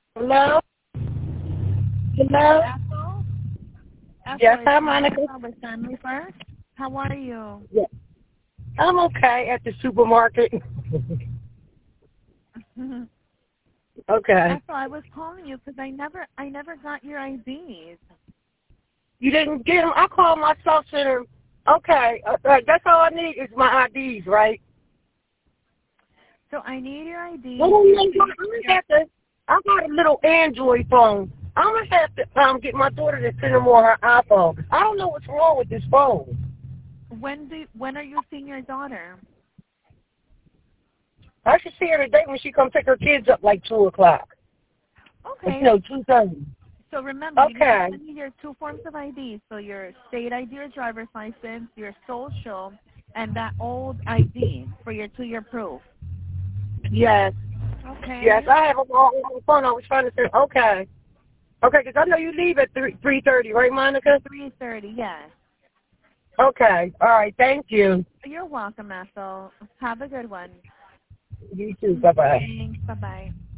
Hello? Hello? Ethel? Yes, Ethel, it's hi, Monica. Monica with Family First. How are you? Yes. I'm okay at the supermarket. Okay. Ethel, I was calling you because I never got your IDs. You didn't get them? I called my social center. Okay. That's all I need is my IDs, right? So I need your IDs. I got a little Android phone. I'm going to have to get my daughter to send them on her iPhone. I don't know what's wrong with this phone. When are you seeing your daughter? I should see her today when she come pick her kids up like 2 o'clock. Okay. No, 2:30. So remember, Okay. you need to send me your 2 forms of ID. So your state ID or driver's license, your social, and that old ID for your 2-year proof. Yes. Okay. Yes, I have them all on the phone. I was trying to say, okay. Okay, because I know you leave at 3:30, right, Monica? 3:30, yes. Okay. All right. Thank you. You're welcome, Ethel. Have a good one. You too. Bye-bye. Thanks. Bye-bye.